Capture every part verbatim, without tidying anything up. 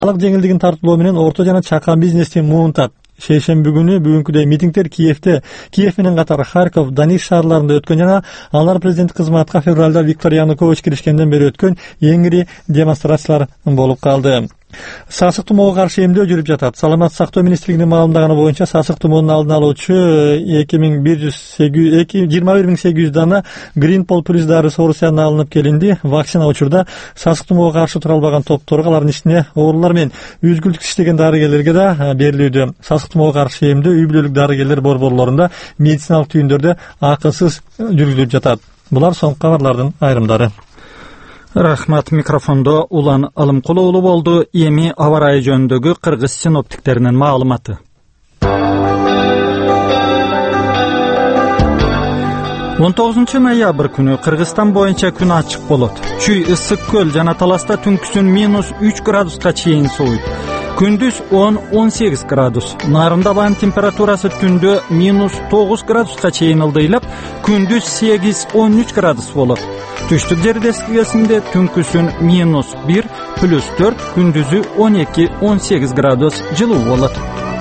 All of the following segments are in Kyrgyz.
жеңилдигин тартуулоо менен орто жана чакан бизнести муунтат. Шейшемби күнү бүгүнкүдөй митингдер Киевде, Киев менен катар Харьков, Донецк шаарларында өткөн жана алар президент кызматка февралда Виктор Янукович киришкенден бери өткөн эң ири демонстрациялар болуп калды. Сасык тумоого каршы эмдөө жүрүп жатат. Саламаттык сактоо министрлигинин маалымдаганы боюнча сасык тумоонун алдын алуучу эки миң бир жүз жыйырма бир миң сегиз жүз дана Greenpol плюс дарысы Орусиядан алынып келинди. Вакцина учурда сасык тумоого каршы тура албаган топторго, алардын ичине оорулар менен үзгүлтүк иштеген дарыгерлерге да берилүүдө. Сасык тумоого каршы эмдөө үй бүлөлүк дарыгерлер борборлорунда медициналык түйүндөрдө акысыз жүргүзүлүп жатат. Булар соңку кабарлардын айрымдары. Рахмат. Микрофондо Улан Алымкулуулу болду. Эми аба ырайы жөнүндөгү кыргыз синоптиктеринин маалыматы. он тогузунчу ноябрь күнү Кыргызстан боюнча күн ачык болот. Чүй, ысык көл жана Таласта түнкүсүн минус үч градуска чейин сууйт. Күндүз он — он сегиз градус. Нарында баан температурасы түндө минус тогуз градуска чейин ылдыйлап, күндүз сегиз — он үч градус болот. Түштүк жер дескесинде түнкүсүн минус бир, плюс төрт, күндүзү он эки — он сегиз градус жылуу болот.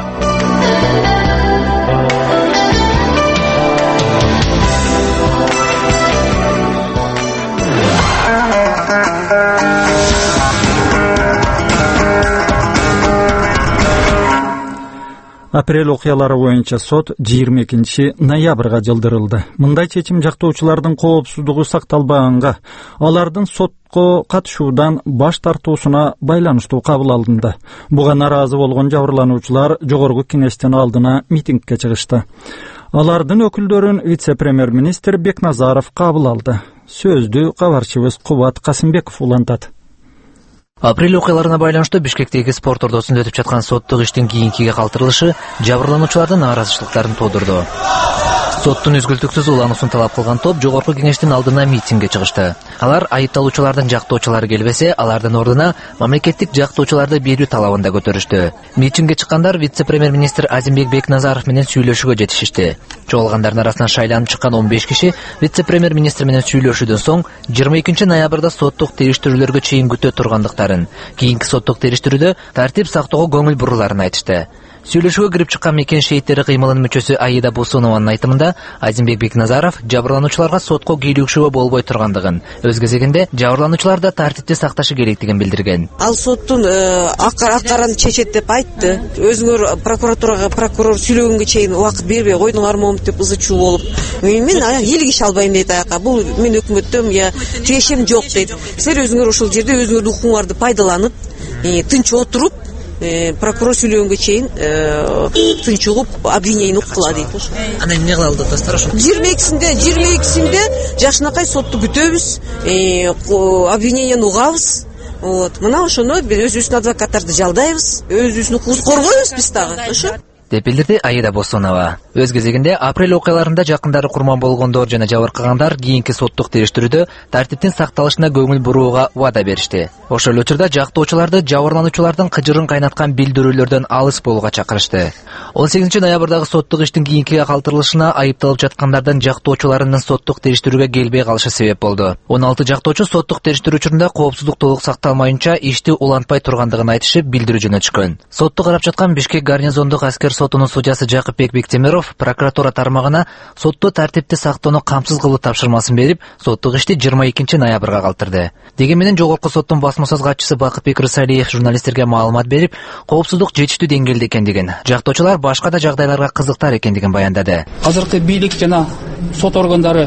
Апрель окуялары боюнча сот жыйырма экинчи ноябрга жылдырылды. Мындай чечим жактоочулардын коопсуздугу сакталбаганга, алардын сотко катышуудан баш тартуусуна байланыштуу кабыл алынды. Буга наразы болгон жабырлануучулар жогорку кеңештин алдына митингге чыгышты. Алардын өкүлдөрүн вице-премьер-министр Бекназаров кабыл алды. Сөздү кабарчыбыз Кубат Касымбеков улантат. Апрель окуяларына байланыштуу Бишкектеги спорт ордосунда өтүп жаткан соттук иштин кийинкиге калтырылышы жабырлануучулардын нааразычылыктарын туудурду. Соттун үзгүлтүксүз улануусун талап кылган топ жогорку кеңештин алдына митингге чыгышты. Алар айыпталуучулардын жактоочулары келбесе, алардын ордуна мамлекеттик жактоочуларды берүү талабын да көтөрүштү. Митингге чыккандар вице-премьер-министр Азимбек Бекназаров менен сүйлөшүүгө жетишишти. Чогулгандардын арасынан шайланып чыккан он беш киши вице-премьер-министр менен сүйлөшүүдөн соң жыйырма экинчи ноябрда соттук териштирүүлөргө чейин күтө тургандыктарын, кийинки соттук териштирүүдө тартип сактоого көңүл буруларын айтышты. Сүйлөшүүгө кирип чыккан мекен шейиттери кыймылынын мүчөсү Аида Бусунованын айтымында Азимбек Бекназаров жабырлануучуларга сотко кийлүүкшүгө болбой тургандыгын, өз кезегинде жабырлануучулар да тартипти сакташы керектигин билдирген. Ал соттун акараны чечет деп айтты. Өзүңөр прокуратурага прокурор сүйлөгөнгө чейин убакыт бербей койдуңармы деп ызы чуу болуп, мен элгише албайм дейт аяка. Бул мен өкмөттөм, я тиешем жок дейт. Силер өзүңөр ушул жерде өзүңөрдүн укугуңарды пайдаланып, тынч отуруп, прокурор сүйлөгөнгө чейин тынч угуп обвинение уккыла дейт. Анан эмне кыла алдыңыздар ошо? жыйырма экисинде жыйырма экисинде жакшынакай сотту күтөбүз, обвинениени угабыз. Вот, мына ошону өзүбүздүн адвокаттарды жалдайбыз, өзүбүздүн укугубузду коргойбуз биз дагы. Ошо деп билдирди Аида Босонова. Өз кезегинде апрель окуяларында жакындары курман болгондор жана жабыркагандар кийинки соттук териштирүүдө тартиптин сакталышына көңүл бурууга вада беришти. Ошол эле учурда жактоочуларды жабырлануучулардын кыжырын кайнаткан билдирүүлөрдөн алыс болууга чакырышты. он сегизинчи ноябрдагы соттук иштин кийинкиге калтырылышына айыпталып жаткандардын жактоочуларынын соттук териштирүүгө келбей калышы себеп болду. он алты жактоочу соттук териштирүү учурунда коопсуздук толук сакталмайынча ишти улантпай тургандыгын айтышып билдирүү жөнөтүшкөн. Сотту карап жаткан Бишкек гарнизондук аскер сотунун судьясы Жакыпбек Бектемиров прокуратура тармагына сотту тартипти сактоону камсыз кылуу тапшырмасын берип, соттук ишти жыйырма экинчи ноябрга калтырды. Деген менен жогорку соттун басма сөз катчысы Бакытбек Рысалиев журналисттерге маалымат берип, коопсуздук жетиштүү деңгээлде экендигин, жактоочулар башка да жагдайларга кызыктар экендигин баяндады. Азыркы бийлик жана сот органдары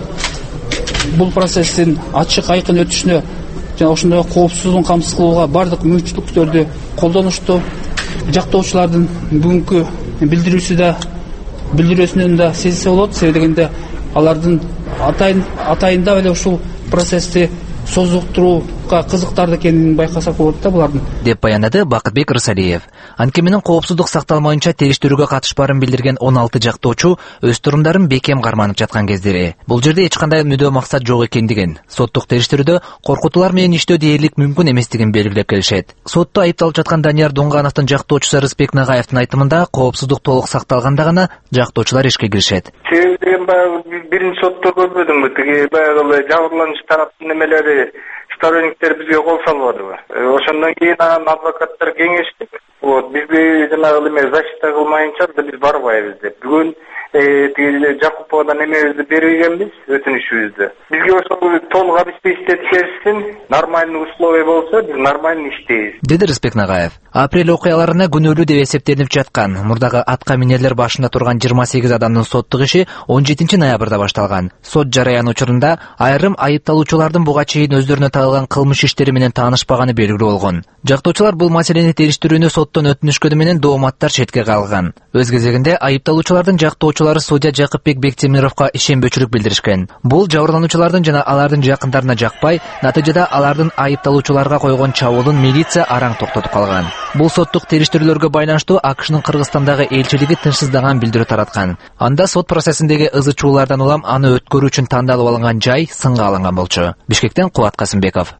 бул процесстин ачык айкын өтүшүнө жана ошондой коопсуздугун камсыз кылууга бардык мүмкүнчүлүктөрдү колдонушту. Жактоочулардын бүгүнкү билдирүүсү да билдирүүсүнөн да сезилсе болот. Себеби дегенде алардын атайын атайында эле ушул процессти созуктурууга кызыктар экенин байкасак болот да булардын, деп баяндады Бакытбек Рысалиев. Анткени менен коопсуздук сакталмайынча териштирүүгө катышпарын билдирген он алты жактоочу өз турундарын бекем карманып жаткан кездери. Бул жерде эч кандай мүдө максат жок экендигин, соттук териштирүүдө коркутуулар менен иштөө дээрлик мүмкүн эместигин белгилеп келишет. Сотто айыпталып жаткан Данияр Дунгановдун жактоочусу Рыспек Нагаевдин айтымында коопсуздук толук сакталганда гана жактоочулар ишке киришет. Себеби деген баягы биринчи сотто көрбөдүмбү, тиги баягы жабырлануучу тараптын немелери сторонниктер бизге кол салбадыбы. Ошондон кийин анан адвокаттар кеңештик. Вот бизге жанагы эме защита кылмайынча биз барбайбыз деп. Бүгүн тиги Жакуповдон эмебизди бергенбиз, өтүнүшүбүздү. Бизге ошол толук обеспечить этишерсин, нормальный условия болсо, биз нормально иштейбиз. Деди Рыспек Нагаев. Апрель окуяларына күнөөлүү деп эсептелип жаткан мурдагы атка минерлер башында турган жыйырма сегиз адамдын соттук иши он жетинчи ноябрда башталган. Сот жарыян учурунда айрым айыпталуучулардын буга чейин өздөрүнө тагылган кылмыш иштери менен таанышпаганы белгилүү болгон. Жактоочулар бул маселени териштирүүнү соттон өтүнүшкөнү менен дооматтар четке калган. Өз кезегинде айыпталуучулардын жактоочулары судья Жакыпбек Бектемировго ишенбөчүлүк билдиришкен. Бул жабырлануучулардын жана алардын жакындарына жакпай, натыйжада алардын айыпталуучуларга койгон чабуулун милиция араң токтотуп калган. Бул соттук териштирүүлөргө байланыштуу АКШнын Кыргызстандагы элчилиги тынчсыздаган билдирүү тараткан. Анда сот процессиндеги ызы чуулардан улам аны өткөрүү үчүн тандалып алынган жай сынга алынган болчу. Бишкектен Кубат Касымбеков.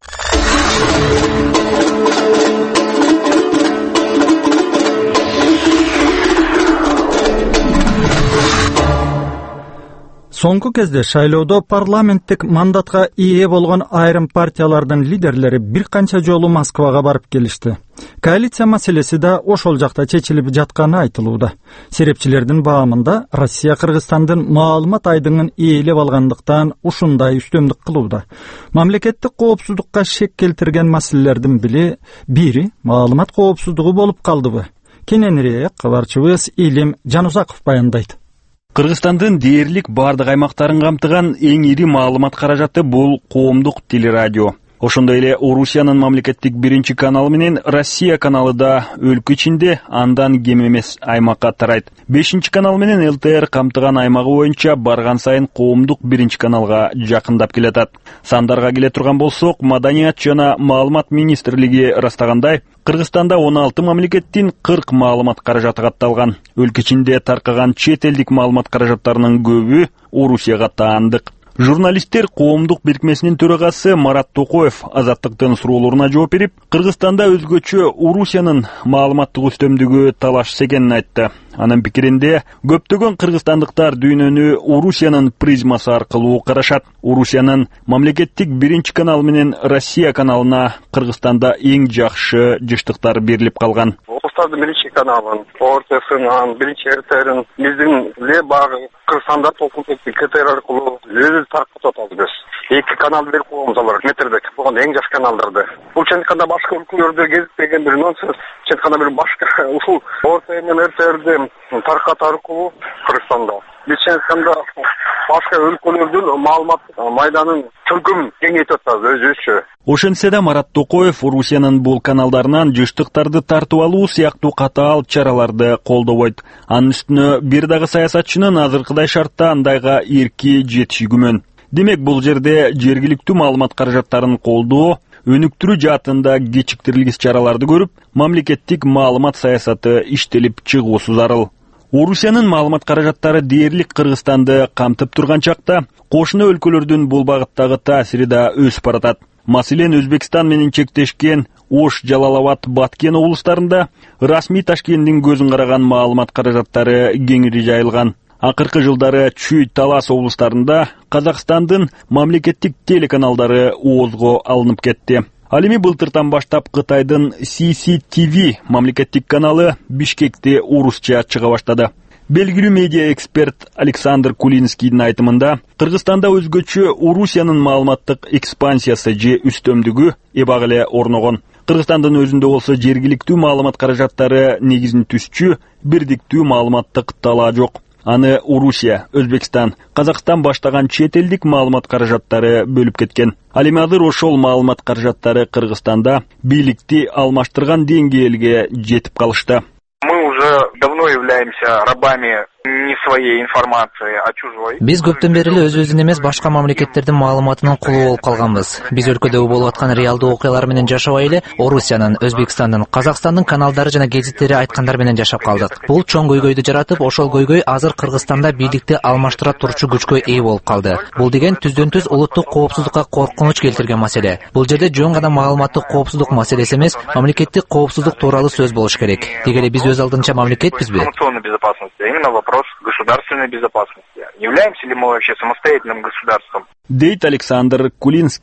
Соңку кезде шайлоодо парламенттик мандатка ээ болгон айрым партиялардын лидерлери бир канча жолу Москвага барып келишти. Коалиция маселеси да ошол жакта чечилип жатканы айтылууда. Серепчилердин баамында Россия Кыргызстандын маалымат айдыңын ээлеп алгандыктан ушундай үстөмдүк кылууда. Мамлекеттик коопсуздукка шек келтирген маселелердин бири бири маалымат коопсуздугу болуп калдыбы? Кененирээк кабарчыбыз Илим Жанузаков баяндайт. Кыргызстандын дээрлик бардык аймактарын камтыган эң ири маалымат каражаты бул коомдук телерадио. Ошондой эле Орусиянын мамлекеттик биринчи каналы менен Россия каналы да өлкө ичинде андан кем эмес аймакка тарайт. бешинчи канал менен ЛТР камтыган аймагы боюнча барган сайын коомдук биринчи каналга жакындап келатат. Сандарга келе турган болсок, Маданият жана маалымат министрлиги ырастагандай, Кыргызстанда он алты мамлекеттин кырк маалымат каражаты катталган. Өлкө ичинде таркаган чет элдик маалымат каражаттарынын көбү Орусияга таандык. Журналисттер коомдук бирикмесинин төрагасы Марат Токоев азаттыктын суроолоруна жооп берип, Кыргызстанда өзгөчө Орусиянын маалыматтык үстөмдүгү талашса экенин айтты. Анын пикиринде, көптөгөн кыргызстандыктар дүйнөнү Орусиянын призмасы аркылуу карашат. Орусиянын мамлекеттик биринчи канал менен Россия каналына Кыргызстанда эң жакшы жыштыктар берилип калган. Орустардын биринчи каналын, ОРТСынын, биринчи РТРин биздин ле багы Кыргызстанда толкунтук КТР аркылуу өзү таркатып атабыз. Эки канал берип коебуз алар метрдек болгон эң жакшы каналдарды. Бул чындыкта башка өлкөлөрдө кезиктеген бир нонсенс. Чындыкта бир башка ушул ОРТ менен РТРди таркатуу аркылуу Кыргызстанда. Биз чындыкта башка өлкөлөрдүн маалымат майданын түркүм кеңейтип атабыз өзүбүзчө. Ошентсе да Марат Токоев Орусиянын бул каналдарынан жыштыктарды тартып алуу сыяктуу катаал чараларды колдобойт. Анын үстүнө бир дагы саясатчынын азыркыдай шартта андайга эрки жетиши күмөн. Демек бул жерде жергиликтүү маалымат каражаттарын колдоо, өнүктүрүү жаатында кечиктирилгис чараларды көрүп, мамлекеттик маалымат саясаты иштелип чыгуусу зарыл. Орусиянын маалымат каражаттары дээрлик Кыргызстанды камтып турган чакта, кошуна өлкөлөрдүн бул багыттагы таасири да өсүп баратат. Маселен, Өзбекстан менен чектешкен Ош, Жалалабад, Баткен облустарында расмий Ташкенттин көзүн караган маалымат каражаттары кеңири жайылган. Акыркы жылдары Чүй, Талас облустарында Казакстандын мамлекеттик телеканалдары оозго алынып кетти. Ал эми былтыртан баштап Кытайдын си си ти ви мамлекеттик каналы Бишкекте орусча чыга баштады. Белгилүү медиа эксперт Александр Кулинскийдин айтымында, Кыргызстанда өзгөчө Орусиянын маалыматтык экспансиясы же үстөмдүгү эбак эле орногон. Кыргызстандын өзүндө болсо жергиликтүү маалымат каражаттары негизин түзчү, бирдиктүү маалыматтык талаа жок. Аны Орусия, Өзбекстан, Казакстан баштаган чет элдик маалымат каражаттары бөлүп кеткен. Ал эми азыр ошол маалымат каражаттары Кыргызстанда бийликти алмаштырган деңгээлге жетип калышты. Мы уже давно являемся рабами не своей информации, а чужой. Биз көптөн бери эле өзүбүздүн эмес башка мамлекеттердин маалыматынын кулу болуп калганбыз. Биз өлкөдө болуп аткан реалдуу окуялар менен жашабай эле Орусиянын, Өзбекстандын, Казакстандын каналдары жана гезиттери айткандар менен жашап калдык. Бул чоң көйгөйдү жаратып, ошол көйгөй азыр Кыргызстанда бийликти алмаштыра турчу күчкө ээ болуп калды. Бул деген түздөн-түз улуттук коопсуздукка коркунуч келтирген маселе. Бул жерде жөн гана маалыматтык коопсуздук маселеси эмес, мамлекеттик коопсуздук тууралуу сөз болуш керек. Деги эле биз өз алдынча мамлекетпизби? Информационной безопасности, именно вопрос государственной безопасности. Являемся ли мы вообще самостоятельным государством? Дейт Александр Кулинский.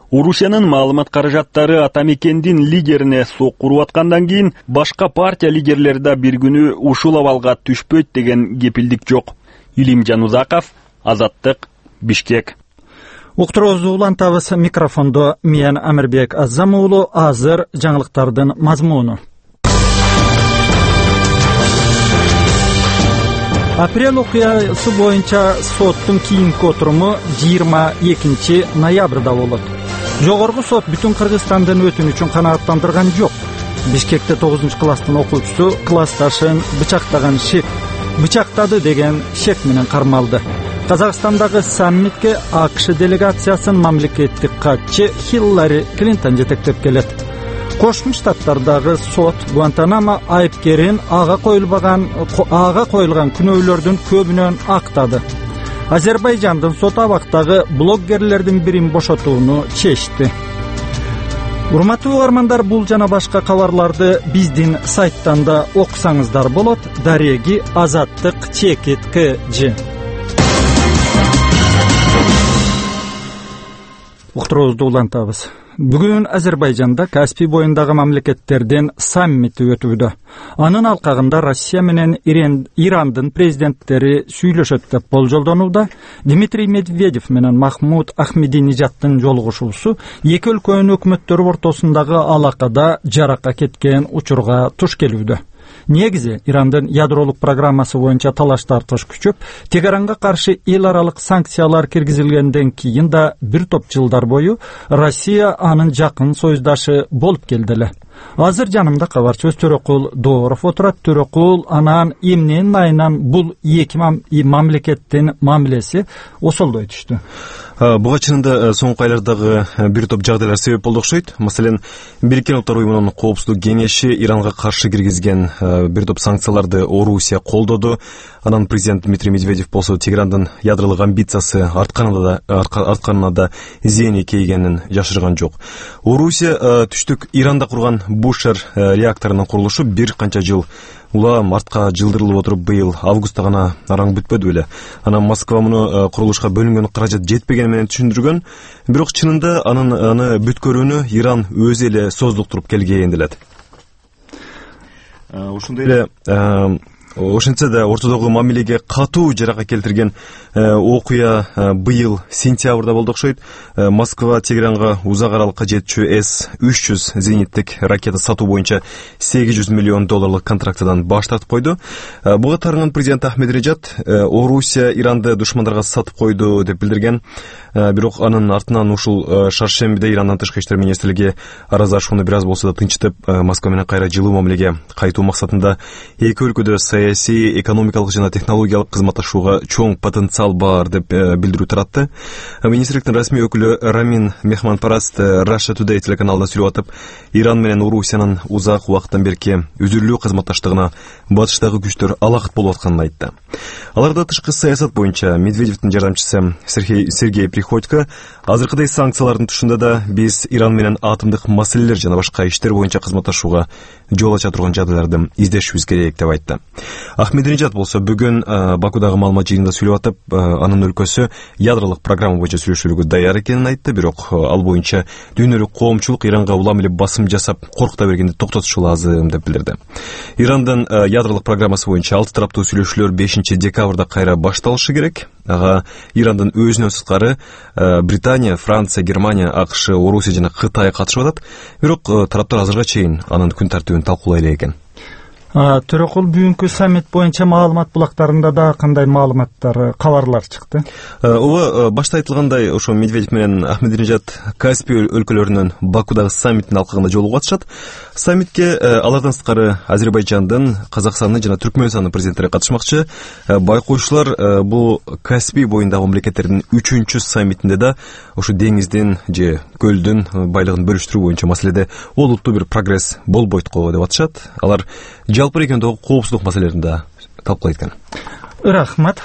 Орусиянын маалымат каражаттары атамекендин лидерине сок уруп аткандан кийин башка партия лидерлери да бир күнү ушул абалга түшпөйт деген кепилдик жок. Илимжан Узаков, Азаттык, Бишкек. Уктуруубузду улантабыз. Микрофондо мен Амирбек Азам уулу. Азыр жаңылыктардын мазмуну. Апрель окуясы боюнча соттун кийинки отуруму жыйырма экинчи ноябрда болот. Жогорку сот бүтүн Кыргызстандын өтүнү үчүн канааттандырган жок. Бишкекте тогузунчу класстын окуучусу классташын бычактаган шек бычактады деген шек менен кармалды. Казакстандагы саммитке АКШ делегациясын мамлекеттик катчы Хиллари Клинтон жетектеп келет. Кошмо Штаттардагы сот Гуантанамо айыпкерин ага коюлбаган ага коюлган күнөөлөрдүн көбүнөн актады. Азербайжандын сот абактагы блоггерлердин бирин бошотууну чечти. Урматтуу угармандар, бул жана башка кабарларды биздин сайттан да окусаңыздар болот. Дареги Азаттык чекит кж. Уктуруубузду улантабыз. Бүгүн Азербайжанда Каспий боюндагы мамлекеттердин саммити өтүүдө. Анын алкагында Россия менен Ирандын президенттери сүйлөшөт деп болжолдонууда. Дмитрий Медведев менен Махмуд Ахмединежадтын жолугушуусу эки өлкөнүн өкмөттөрү ортосундагы алакада жаракка кеткен учурга туш келүүдө. Негизи Ирандын ядролук программасы боюнча талаш тартыш күчөп, Тегеранга каршы эл аралык санкциялар киргизилгенден кийин да бир топ жылдар бою Россия анын жакын союздашы болуп келди эле. Азыр жанымда кабарчыбыз Төрөкул Дооров отурат. Төрөкул, анан эмненин айынан бул эки мамлекеттин мамилеси осолдой түштү? Буга чынында соңку айлардагы бир топ жагдайлар себеп болду окшойт. Маселен, Бириккен Улуттар уюмунун коопсуздук кеңеши Иранга каршы киргизген бир топ санкцияларды Орусия колдоду. Анан президент Дмитрий Медведев болсо Тегерандын ядролук амбициясы артканына да артканына да зыян экенин жашырган жок. Орусия түштүк Иранда курган Бушер реакторунун курулушу бир канча жыл улам артка жылдырылып отуруп, быйыл августта гана араң бүтпөдү беле. Анан Москва муну курулушка бөлүнгөн каражат жетпегени менен түшүндүргөн, бирок чынында анын аны бүткөрүүнү Иран өзү эле создуктуруп келген делет. Ошондой эле ошентсе да ортодогу мамилеге катуу жарака келтирген окуя быйыл сентябрда болду окшойт. Москва Тегеранга узак аралыкка жетчү эс үч жүз зениттик ракета сатуу боюнча сегиз жүз миллион долларлык контрактыдан баш тартып койду. Буга тарынган президент Ахмединежад Орусия Иранды душмандарга сатып койду деп билдирген. Бирок анын артынан ушул шаршембиде Ирандан тышкы иштер министрлиги аразашууну бир аз болсо да тынчтып, Москва менен кайра жылуу мамилеге кайтуу максатында эки өлкөдө саясий, экономикалык жана технологиялык кызматташууга чоң потенциал бар деп билдирүү таратты. Министрликтин расмий өкүлү Рамин Мехманпараст Russia Today телеканалында сүйлөп атып, Иран менен Орусиянын узак убакыттан берки үзүлүү кызматташтыгына батыштагы күчтөр алакыт болуп атканын айтты. Аларда тышкы саясат боюнча Медведевдин жардамчысы Сергей Сергей Приходько азыркыдай санкциялардын тушунда да биз Иран менен атомдук маселелер жана башка иштер боюнча кызматташууга жол ача турган жагдайларды издешибиз керек деп айтты. Ахмединежад болсо бүгүн Бакудагы маалымат жыйынында сүйлөп атып, анын өлкөсү ядролук программа боюнча сүйлөшүүгө даяр экенин айтты, бирок ал боюнча дүйнөлүк коомчулук Иранга улам эле басым жасап, коркута бергенди токтотушу лазым деп билдирди. Ирандын ядролук программасы боюнча алты тараптуу сүйлөшүүлөр бешинчи декабрда кайра башталышы керек. Ага Ирандын өзүнөн сырткары Британия, Франция, Германия, АКШ, Орусия жана Кытай катышып атат. Бирок тараптар азырга чейин анын күн тартибин талкуулай эле экен. Төрөкул, бүгүнкү саммит боюнча маалымат булактарында да кандай маалыматтар, кабарлар чыкты? Ооба, башта айтылгандай, ошо Медведев менен Ахмединежад Каспий өлкөлөрүнүн Бакудагы саммиттин алкагында жолугуп атышат. Саммитке алардан сырткары Азербайжандын, Казакстандын жана Түркмөнстандын президенттери катышмакчы. Байкоочулар бул Каспий боюндагы мамлекеттердин үчүнчү саммитинде да ошо деңиздин же көлдүн байлыгын бөлүштүрүү боюнча маселеде олуттуу бир прогресс болбойт го деп атышат. Алар жалпы региондогу коопсуздук маселелерин да талкуулайт экен. Рахмат.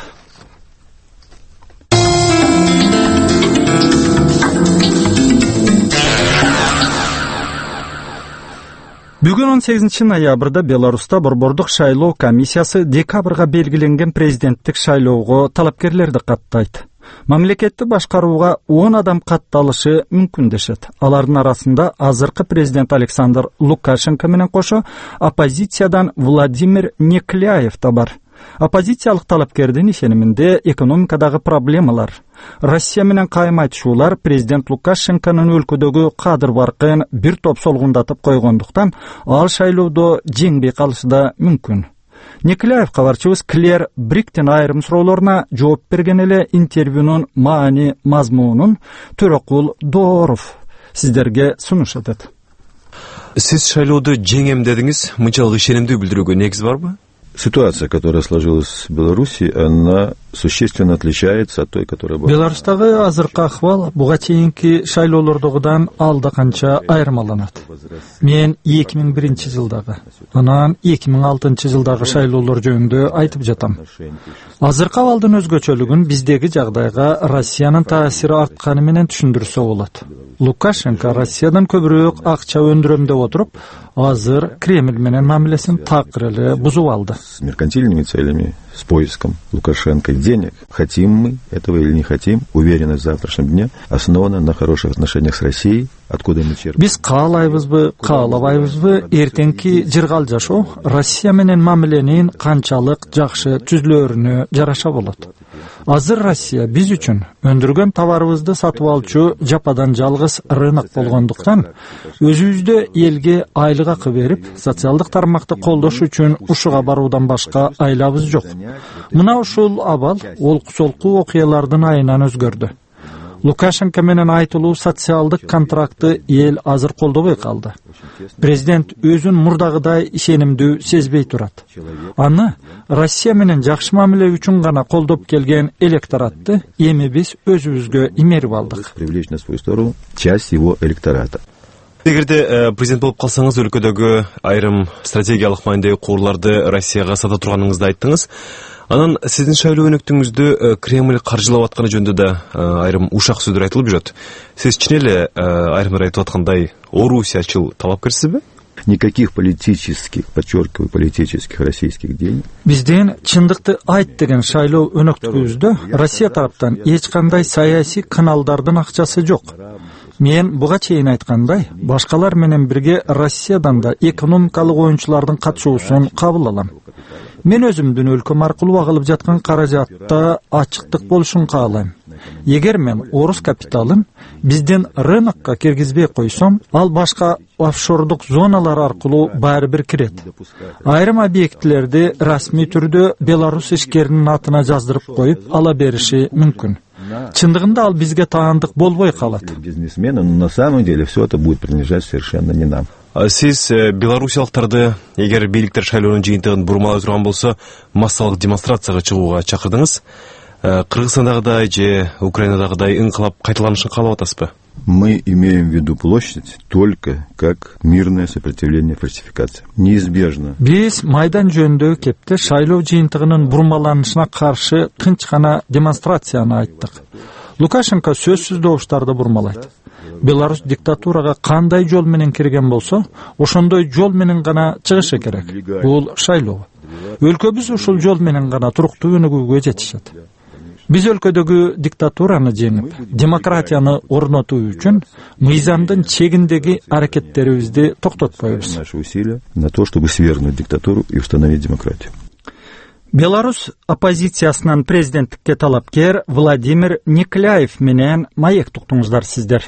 Бүгүн он сегизинчи ноябрда Беларуста Борбордук шайлоо комиссиясы декабрга белгиленген президенттик шайлоого талапкерлерди каттайт. Мамлекетти башкарууга он адам катталышы мүмкүн дешет. Алардын арасында азыркы президент Александр Лукашенко менен кошо оппозициядан Владимир Некляев да бар. Оппозициялык талапкердин ишениминде экономикадагы проблемалар, Россия менен кайым айтышуулар президент Лукашенконун өлкөдөгү кадыр баркын бир топ солгундатып койгондуктан ал шайлоодо жеңбей калышы да мүмкүн. Некляев кабарчыбыз Клер Бриктин айрым суроолоруна жооп берген эле интервьюнун маани мазмунун Төрөкул Дооров сиздерге сунуш этет. Сиз шайлоодо жеңем дедиңиз, мынчалык ишенимдүү билдирүүгө негиз барбы? Ситуация, которая сложилась в Беларуси, она существенно отличается от той, которая была. Беларустагы азыркы акыбал буга чейинки шайлоолордогудан алда канча айырмаланат. Мен эки миң биринчи жылдагы, анан эки миң алтынчы жылдагы шайлоолор жөнүндө айтып жатам. Азыркы абалдын өзгөчөлүгүн биздеги жагдайга Россиянын таасири артканы менен түшүндүрсө болот. Лукашенко Россиядан көбүрөөк акча өндүрөм деп отуруп, азыр Кремль менен мамилесин такыр эле бузуп алды. С меркантильными целями, с поиском Лукашенко денег. Хотим мы этого или не хотим, уверенность в завтрашнем дне основана на хороших отношениях с Россией, откуда мы черпаем. Биз каалайбызбы, каалабайбызбы, эртеңки жыргал жашоо Россия менен мамиленин канчалык жакшы түзүлөрүнө жараша болот. Азыр Россия биз үчүн өндүргөн товарыбызды сатып алчу жападан жалгыз рынок болгондуктан өзүбүздө элге айлык акы берип, социалдык тармакты колдош үчүн ушуга баруудан башка айлабыз жок. Мына ушул абал олку-солку окуялардын айынан өзгөрдү. Лукашенко менен айтылуу социалдык контракты эл азыр колдобой калды. Президент өзүн мурдагыдай ишенимдүү сезбей турат. Аны Россия менен жакшы мамиле үчүн гана колдоп келген электоратты эми биз өзүбүзгө имерип алдык. Привлечь на свою сторону часть его электората. Эгерде президент болуп калсаңыз, өлкөдөгү айрым стратегиялык маанидеги куурларды Россияга сата турганыңызды айттыңыз. Анан сиздин шайлоо өнөктүңүздү Кремль каржылап атканы жөнүндө да айрым ушак сөздөр айтылып жүрөт. Сиз чын эле айрымдар айтып аткандай орусиячыл талапкерсизби? Никаких политических, подчеркиваю, политических российских денег. Бизден чындыкты айт деген шайлоо өнөктүгүбүздө Россия тараптан эч кандай саясий каналдардын акчасы жок. Мен буга чейин айткандай, башкалар менен бирге Россиядан да экономикалык оюнчулардын катышуусун кабыл алам. Мен өзүмдүн өлкөм аркылуу агылып жаткан каражатта ачыктык болушун каалайм. Эгер мен орус капиталын биздин рынокко киргизбей койсом, ал башка офшордук зоналар аркылуу баары бир кирет. Айрым объектилерди расмий түрдө Беларусь ишкеринин атына жаздырып коюп ала бериши мүмкүн. Чындыгында ал бизге таандык болбой калат. Бизнесмены, но на самом деле все это будет принадлежать совершенно не нам. Сиз белорусиялыктарды, эгер бийликтер шайлоонун жыйынтыгын бурмалай турган болсо, массалык демонстрацияга чыгууга чакырдыңыз. Кыргызстандагыдай же Украинадагыдай инкылап кайталанышын каалап атасызбы? Мы имеем в виду площадь только как мирное сопротивление фальсификации. Неизбежно. Биз майдан жөнүндө кепте шайлоо жыйынтыгынын бурмаланышына каршы тынч гана демонстрацияны айттык. Лукашенко сөзсүз добуштарды бурмалайт. Беларусь диктатурага кандай жол менен кирген болсо, ошондой жол менен гана чыгышы керек. Бул шайлоо. Өлкөбүз ушул жол менен гана туруктуу өнүгүүгө жетишет. Биз өлкөдөгү диктатураны жеңип, демократияны орнотуу үчүн мыйзамдын чегиндеги аракеттерибизди токтотпойбуз. Наши усилия на то, чтобы свергнуть диктатуру и установить демократию. Беларусь оппозициясынан президенттикке талапкер Владимир Некляев менен маек туктуңуздар сиздер.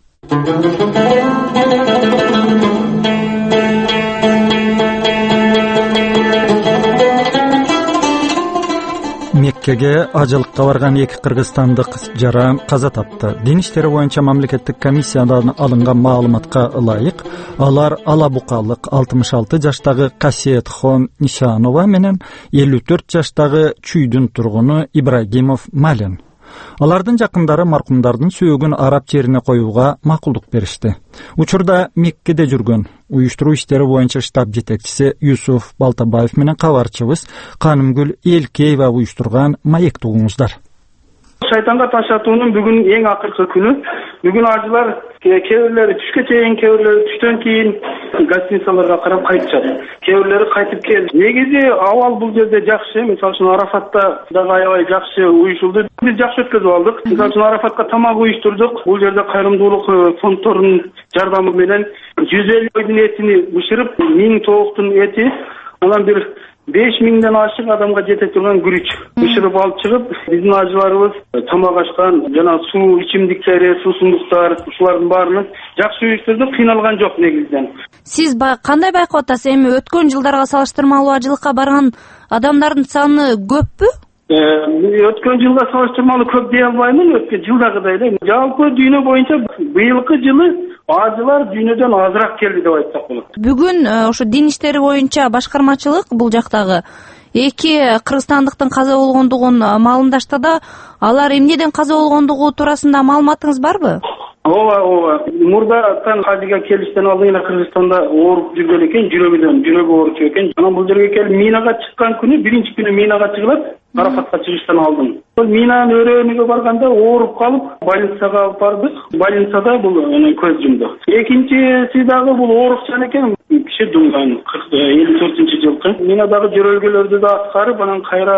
Меккеге ажалыкка барган эки кыргызстандык жаран каза тапты. Дин иштери боюнча мамлекеттик комиссиядан алынган маалыматка ылайык, алар Алабукалык алтымыш алты жаштагы Касиетхон Нишанова менен элүү төрт жаштагы Чүйдүн тургуну Ибрагимов Малин. Алардын жакындары маркумдардын сөөгүн араб жерине коюуга макулдук беришти. Учурда Меккеде жүргөн уюштуруу иштери боюнча штаб жетекчиси Юсуф Балтабаев менен кабарчыбыз Канымгүл Элкеева уюштурган маек тугуңуздар. Шайтанга таш атуунун бүгүн эң акыркы күнү. Бүгүн ажылар кээ бирлери түшкө чейин, кээ бирлери түштөн кийин гостиницаларга карап кайтышат. Кээ бирлери кайтып келди. Негизи абал бул жерде жакшы. Мисалы үчүн Арафатта дагы аябай жакшы уюшулду. Биз жакшы өткөзүп алдык. Мисалы үчүн Арафатка тамак уюштурдук. Бул жерде кайрымдуулук фонддорунун жардамы менен жүз элүү койдун этини бышырып, миң тооктун эти, анан бир беш миңден ашык адамга жете турган күрүч бышырып алып чыгып, биздин ажыларыбыз тамак ашкан, жана суу ичимдиктери, суусундуктар, ушулардын баарын жакшы уюштурдук, кыйналган жок негизден. Сиз кандай байкап атасыз? Эми өткөн жылдарга салыштырмалуу ажылыкка барган адамдардын саны көппү? Өткөн жылга салыштырмалуу көп дей албаймын, өткөн жылдагыдай эле. Жалпы дүйнө боюнча быйылкы жылы ажылар дүйнөдөн азыраак келди деп айтсак болот. Бүгүн ошо дин иштери боюнча башкармачылык бул жактагы эки кыргызстандыктын каза болгондугун маалымдашты да, алар эмнеден каза болгондугу туурасында маалыматыңыз барбы? Ооба, ооба. Мурдатан хажыга келиштен алдын эле Кыргызстанда ооруп жүргөн экен, жүрөгүнөн, жүрөгү ооруп экен. Анан бул жерге келип минага чыккан күнү, биринчи күнү минага чыгылат, Арафатка чыгыштан алдын. Бул минанын өрөөнүгө барганда ооруп калып, больницага алып бардык. Больницада бул көз жумду. Экинчиси дагы бул оорукчан экен, киши думган, элүү төртүнчү жылкы. Минадагы жөрөлгөлөрдү да аткарып, анан кайра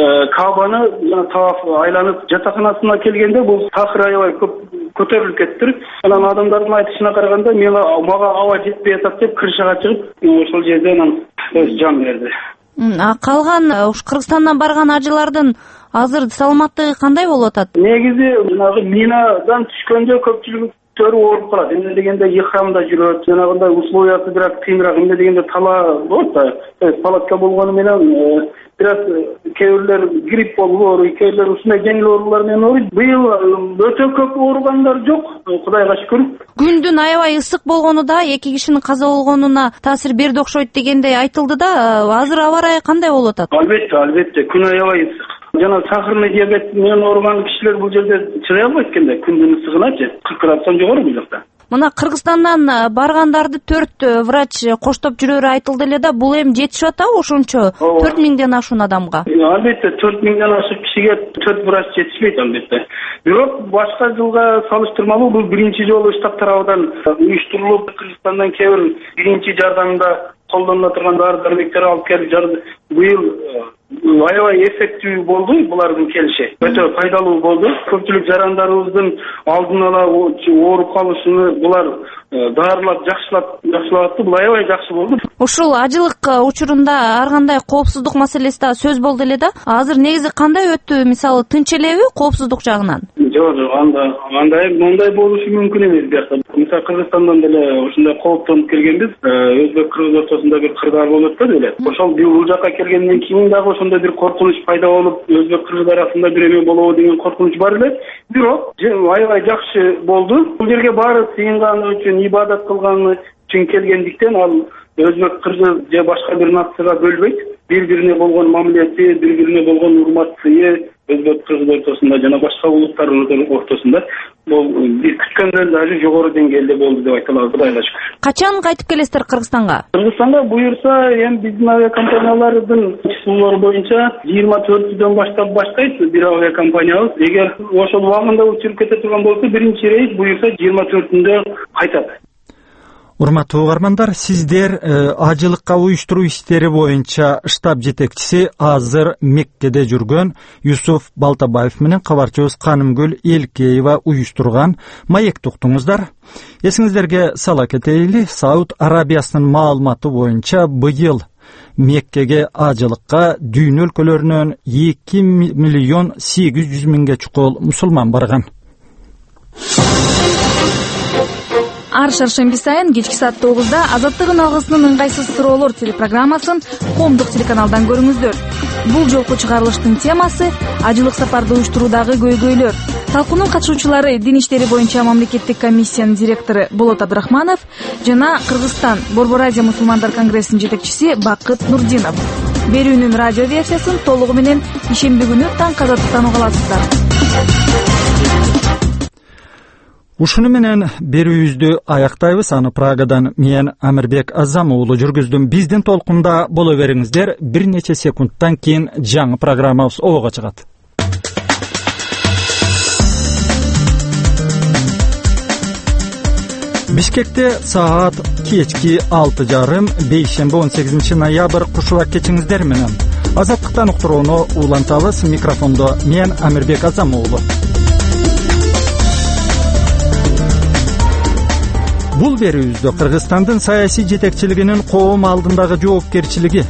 Кабаны таап айланып жатаканасына келгенде бул такыр аябай көп көтөрүлүп кетти. Анан адамдардын айтышына караганда, мага мага аба жетпей атат деп крышага чыгып, ошол жерде анан өз жан берди. А калган уш Кыргызстандан барган ажылардын азыр саламаттыгы кандай болуп атат? Негизи жанагы минадан түшкөндө көпчүлүктөр ооруп калат. Эмне дегенде ихрамда жүрөт, жанагындай условиясы бирок кыйыныраак. Эмне дегенде тала болот да, палатка болгону менен бирок кээ бирлер грипп болуп ооруйт, кээ бирлер ушундай жеңил оорулар менен ооруйт. Быйыл өтө көп ооругандар жок, Кудайга шүкүр. Күндүн аябай ысык болгону да эки кишинин каза болгонуна таасир берди окшойт дегендей айтылды да, азыр аба ырайы кандай болуп атат? Албетте, албетте, күн аябай ысык. Жана сахарный диабет менен ооруган кишилер бул жерде чыгай албайт экенде, күндүн ысыгыначы, кырк градустан жогору бул жакта. Мына Кыргызстандан баргандарды төрт врач коштоп жүрөрү айтылды эле да, бул эми жетишип атабы ошончо төрт миңден ашуун адамга? Албетте, төрт миңден ашык кишиге төрт врач жетишпейт албетте. Бирок башка жылга салыштырмалуу бул биринчи жолу штаб тарабынан уюштурулуп, Кыргызстандан кээ бир биринчи жардамда колдонула турган дары-дармектер алып келип жарды. Быйыл аябай эффектүү болду булардын келиши. Өтө пайдалуу болду. Көпчүлүк жарандарыбыздын алдын ала ооруп калышыны булар даарылап, жакшылап, жакшылап атты. Бул аябай жакшы болду. Ушул ажылык учурунда ар кандай коопсуздук маселеси да сөз болду эле да. Азыр негизи кандай өттү? Мисалы, тынч элеби коопсуздук жагынан? Жок, жок, анда андай мондай болушу мүмкүн эмес биякта. Мисалы, Кыргызстандан деле ушундай кооптонуп келгенбиз. Өзбек-кыргыз ортосунда бир кырдаал болуп өткөн эле. Ошол бул жака келгенден кийин дагы ошондой бир коркунуч пайда болуп, өзбек-кыргыз арасында бир эме болобу деген коркунуч бар эле. Бирок аябай жакшы болду. Бул жерге барып сыйынганы үчүн, ибадат кылганы үчүн келгендиктен ал өзбек-кыргыз же башка бир нацияга бөлбөйт. Бири-бирине болгон мамилети, бири-бирине болгон урматсызы өзбек-кыргыз ортосунда жана башка улуттардын ортосунда бул биз күткөндөн даже жогору деңгээлде болду деп айта алабыз, Кудайга шүкүр. Качан кайтып келесиздер Кыргызстанга? Кыргызстанга буюрса, эми биздин авиакомпаниялардын чыгуулары боюнча жыйырма төртүнөн баштап баштайт бир авиакомпаниябыз. Эгер ошол убагында учуруп кете турган болсо, биринчи рейс буюрса жыйырма төртүндө кайтат. Урматтуу угармандар, сиздер ажылыкка уюштуруу иштери боюнча штаб жетекчиси азыр Меккеде жүргөн Юсуф Балтабаев менен кабарчыбыз Канымгүл Элкеева уюштурган маекти уктуңуздар. Эсиңиздерге сала кетели, Сауд Арабиясынын маалыматы боюнча быйыл Меккеге ажылыкка дүйнө өлкөлөрүнөн эки миллион сегиз жүз миңге чукул мусулман барган. Ар шаршемби сайын кечки саат тогузда Азаттыгын алгысынын ыңгайсыз суроолор телепрограммасын Коомдук телеканалдан көрүңүздөр. Бул жолку чыгарылыштын темасы ажылык сапарды уюштуруудагы көйгөйлөр. Талкуунун катышуучулары Дин иштери боюнча мамлекеттик комиссиянын директору Болот Абдрахманов жана Кыргызстан Борбор Азия мусулмандар конгрессинин жетекчиси Бакыт Нурдинов. Берүүнүн радио версиясын толугу менен ишемби күнү таң азаттыктан уга аласыздар. Ушуну менен берүүбүздү аяктайбыз. Аны Прагадан мен Амирбек Азам уулу жүргүздүм. Биздин толкунда боло бериңиздер. Бир нече секундтан кийин жаңы программабыз обого чыгат. Бишкекте саат кечки алты жарым, бейшемби он сегизинчи ноябрь кушуп кетиңиздер менен Азаттыктан уктурууну улантабыз. Микрофондо мен Амирбек Азам уулу. Бул берүүбүздө Кыргызстандын саясий жетекчилигинин коом алдындагы жоопкерчилиги,